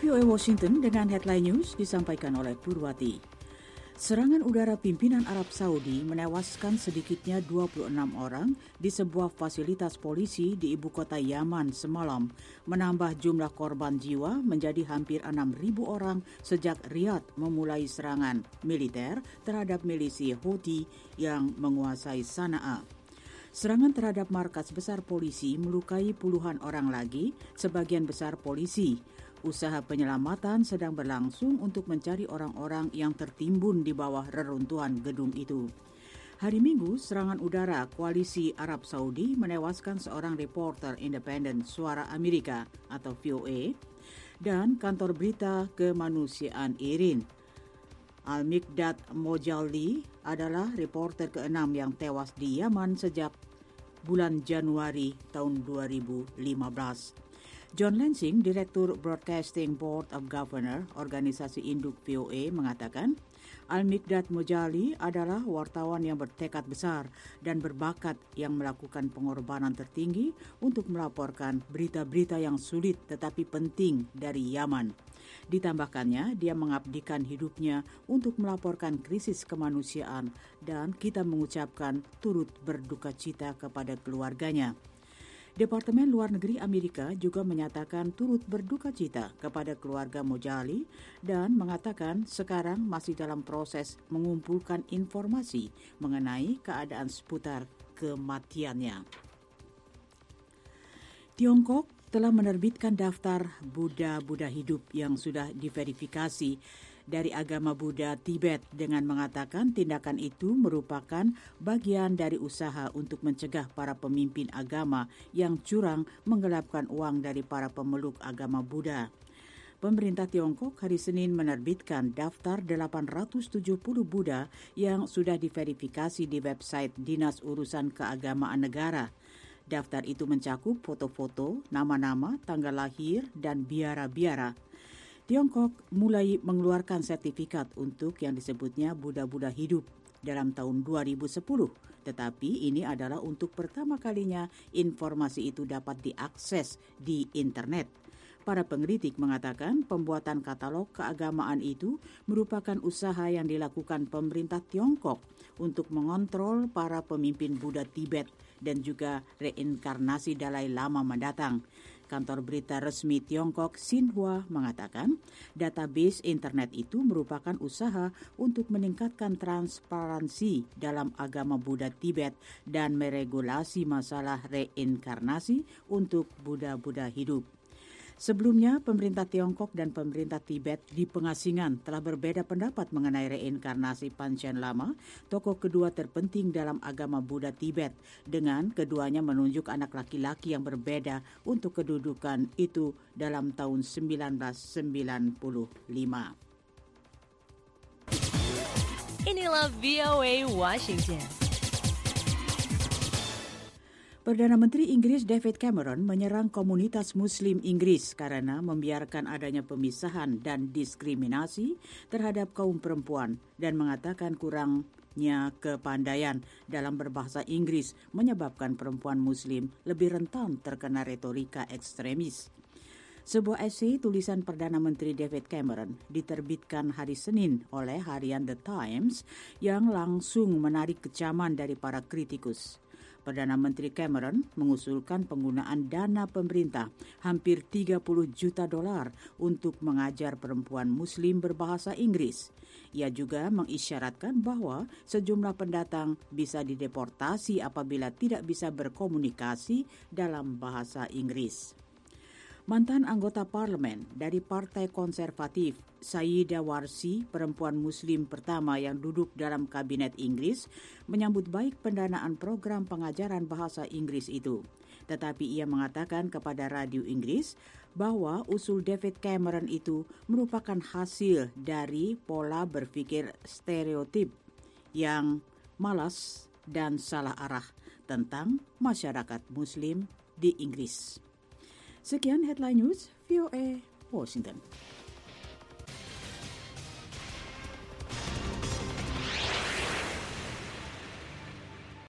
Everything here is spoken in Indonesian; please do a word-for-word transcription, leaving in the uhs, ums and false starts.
V O A Washington dengan headline news disampaikan oleh Purwati. Serangan udara pimpinan Arab Saudi menewaskan sedikitnya dua puluh enam orang di sebuah fasilitas polisi di ibu kota Yaman semalam, menambah jumlah korban jiwa menjadi hampir enam ribu orang sejak Riyadh memulai serangan militer terhadap milisi Houthi yang menguasai Sana'a. Serangan terhadap markas besar polisi melukai puluhan orang lagi, sebagian besar polisi. Usaha penyelamatan sedang berlangsung untuk mencari orang-orang yang tertimbun di bawah reruntuhan gedung itu. Hari Minggu, serangan udara Koalisi Arab Saudi menewaskan seorang reporter independen Suara Amerika atau V O A dan kantor berita kemanusiaan IRIN. Al-Miqdad Mojalli adalah reporter keenam yang tewas di Yaman sejak bulan Januari tahun dua ribu lima belas. John Lansing, Direktur Broadcasting Board of Governors, organisasi induk V O A, mengatakan Al-Miqdad Mojalli adalah wartawan yang bertekad besar dan berbakat yang melakukan pengorbanan tertinggi untuk melaporkan berita-berita yang sulit tetapi penting dari Yaman. Ditambahkannya, dia mengabdikan hidupnya untuk melaporkan krisis kemanusiaan dan kita mengucapkan turut berduka cita kepada keluarganya. Departemen Luar Negeri Amerika juga menyatakan turut berduka cita kepada keluarga Mojalli dan mengatakan sekarang masih dalam proses mengumpulkan informasi mengenai keadaan seputar kematiannya. Tiongkok telah menerbitkan daftar Buddha-Buddha hidup yang sudah diverifikasi dari agama Buddha Tibet dengan mengatakan tindakan itu merupakan bagian dari usaha untuk mencegah para pemimpin agama yang curang menggelapkan uang dari para pemeluk agama Buddha. Pemerintah Tiongkok hari Senin menerbitkan daftar delapan ratus tujuh puluh Buddha yang sudah diverifikasi di website Dinas Urusan Keagamaan Negara. Daftar itu mencakup foto-foto, nama-nama, tanggal lahir, dan biara-biara. Tiongkok mulai mengeluarkan sertifikat untuk yang disebutnya Buddha-Buddha hidup dalam tahun dua ribu sepuluh. Tetapi ini adalah untuk pertama kalinya informasi itu dapat diakses di internet. Para pengkritik mengatakan pembuatan katalog keagamaan itu merupakan usaha yang dilakukan pemerintah Tiongkok untuk mengontrol para pemimpin Buddha Tibet dan juga reinkarnasi Dalai Lama mendatang. Kantor berita resmi Tiongkok Xinhua mengatakan database internet itu merupakan usaha untuk meningkatkan transparansi dalam agama Buddha Tibet dan meregulasi masalah reinkarnasi untuk Buddha-Buddha hidup. Sebelumnya, pemerintah Tiongkok dan pemerintah Tibet di pengasingan telah berbeda pendapat mengenai reinkarnasi Panchen Lama, tokoh kedua terpenting dalam agama Buddha Tibet, dengan keduanya menunjuk anak laki-laki yang berbeda untuk kedudukan itu dalam tahun seribu sembilan ratus sembilan puluh lima. Inilah V O A Washington. Perdana Menteri Inggris David Cameron menyerang komunitas Muslim Inggris karena membiarkan adanya pemisahan dan diskriminasi terhadap kaum perempuan dan mengatakan kurangnya kepandaian dalam berbahasa Inggris menyebabkan perempuan Muslim lebih rentan terkena retorika ekstremis. Sebuah esei tulisan Perdana Menteri David Cameron diterbitkan hari Senin oleh harian The Times yang langsung menarik kecaman dari para kritikus. Perdana Menteri Cameron mengusulkan penggunaan dana pemerintah hampir tiga puluh juta dolar untuk mengajar perempuan Muslim berbahasa Inggris. Ia juga mengisyaratkan bahwa sejumlah pendatang bisa dideportasi apabila tidak bisa berkomunikasi dalam bahasa Inggris. Mantan anggota parlemen dari Partai Konservatif, Sayidah Warsi, perempuan Muslim pertama yang duduk dalam kabinet Inggris, menyambut baik pendanaan program pengajaran bahasa Inggris itu. Tetapi ia mengatakan kepada radio Inggris bahwa usul David Cameron itu merupakan hasil dari pola berpikir stereotip yang malas dan salah arah tentang masyarakat Muslim di Inggris. Sekian headline news V O A Washington.